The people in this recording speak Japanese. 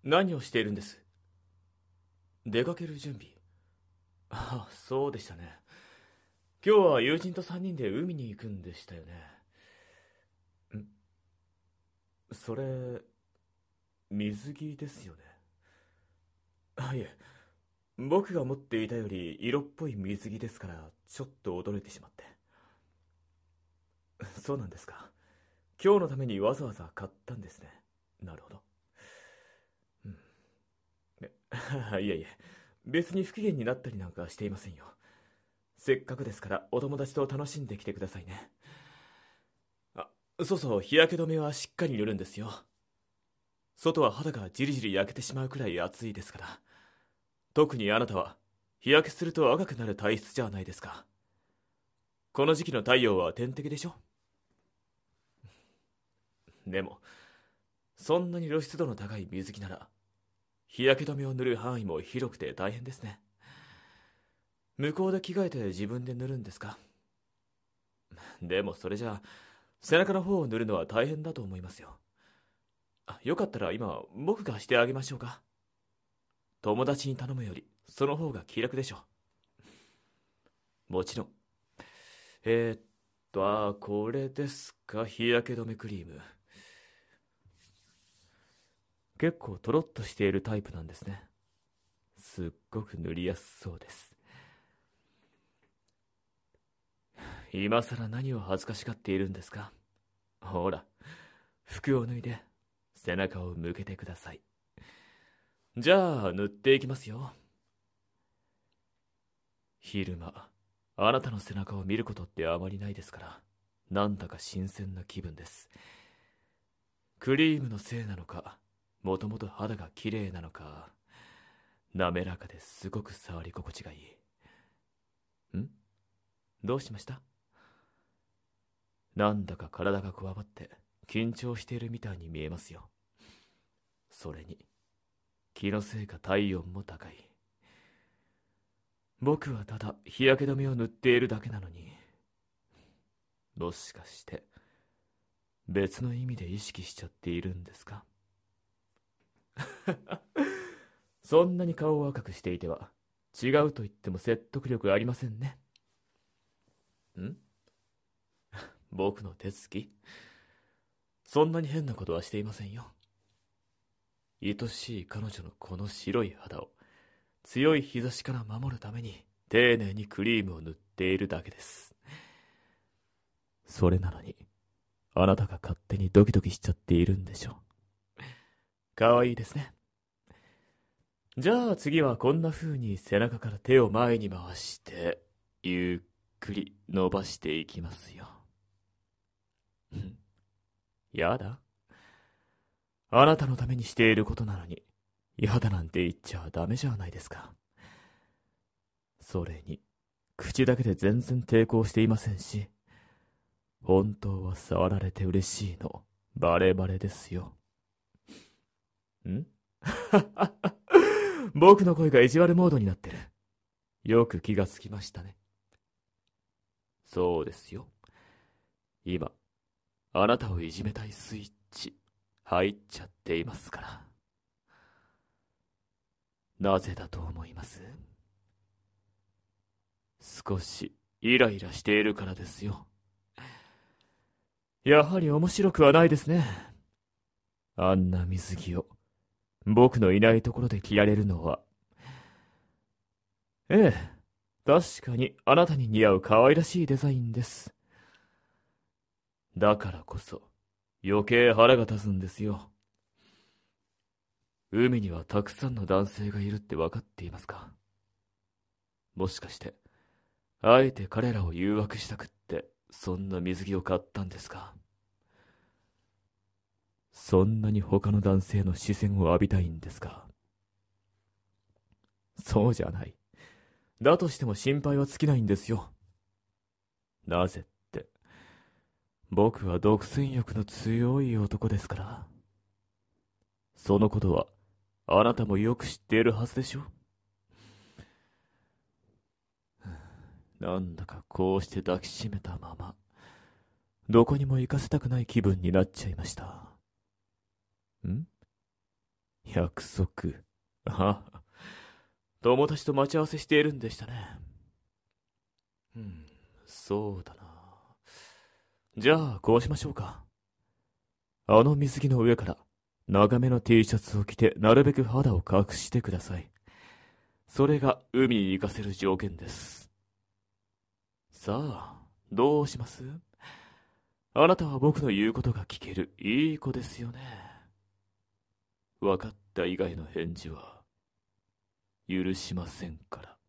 何をしているんです？出かける準備。ああ、そうでしたね。今日は友人と3人で海に行くんでしたよね。それ、水着ですよね。いえ、僕が持っていたより色っぽい水着ですからちょっと驚いてしまって。そうなんですか。今日のためにわざわざ買ったんですね。なるほど。うん、いえいえ、別に不機嫌になったりなんかしていませんよ。せっかくですからお友達と楽しんできてくださいね。あ、そうそう、日焼け止めはしっかり塗るんですよ。外は肌がじりじり焼けてしまうくらい暑いですから。特にあなたは日焼けすると赤くなる体質じゃないですか。この時期の太陽は天敵でしょ。でもそんなに露出度の高い水着なら日焼け止めを塗る範囲も広くて大変ですね。向こうで着替えて自分で塗るんですか？でもそれじゃあ背中の方を塗るのは大変だと思いますよ。よかったら今僕がしてあげましょうか？友達に頼むよりその方が気楽でしょ。もちろん。これですか？日焼け止めクリーム。結構トロッとしているタイプなんですね。すっごく塗りやすそうです。今さら何を恥ずかしがっているんですか？ほら、服を脱いで背中を向けてください。じゃあ塗っていきますよ。昼間あなたの背中を見ることってあまりないですから、なんだか新鮮な気分です。クリームのせいなのか、もともと肌が綺麗なのか、滑らかですごく触り心地がいい。どうしました？なんだか体がこわばって緊張しているみたいに見えますよ。それに気のせいか体温も高い。僕はただ日焼け止めを塗っているだけなのに、もしかして別の意味で意識しちゃっているんですか？そんなに顔を赤くしていては違うと言っても説得力ありませんね。ん僕の手つき、そんなに変なことはしていませんよ。愛しい彼女のこの白い肌を強い日差しから守るために丁寧にクリームを塗っているだけです。それなのにあなたが勝手にドキドキしちゃっているんでしょ。かわいいですね。じゃあ次はこんな風に背中から手を前に回してゆっくり伸ばしていきますよ。やだ、あなたのためにしていることなのにやだなんて言っちゃダメじゃないですか。それに口だけで全然抵抗していませんし、本当は触られて嬉しいのバレバレですよ。ん僕の声が意地悪モードになってる。よく気がつきましたね。そうですよ。今あなたをいじめたいスイッチ入っちゃっていますから。なぜだと思います？少しイライラしているからですよ。やはり面白くはないですね。あんな水着を僕のいないところで着られるのは。ええ、確かにあなたに似合う可愛らしいデザインです。だからこそ余計腹が立つんですよ。海にはたくさんの男性がいるって分かっていますか？もしかしてあえて彼らを誘惑したくってそんな水着を買ったんですか？そんなに他の男性の視線を浴びたいんですか？そうじゃない。だとしても心配は尽きないんですよ。なぜって、僕は独占欲の強い男ですから。そのことはあなたもよく知っているはずでしょ。なんだかこうして抱きしめたままどこにも行かせたくない気分になっちゃいました。 約束。ああ、友達と待ち合わせしているんでしたね。そうだな。じゃあ、こうしましょうか。あの水着の上から長めの T シャツを着てなるべく肌を隠してください。それが海に行かせる条件です。さあ、どうします？あなたは僕の言うことが聞けるいい子ですよね。分かった以外の返事は許しませんから。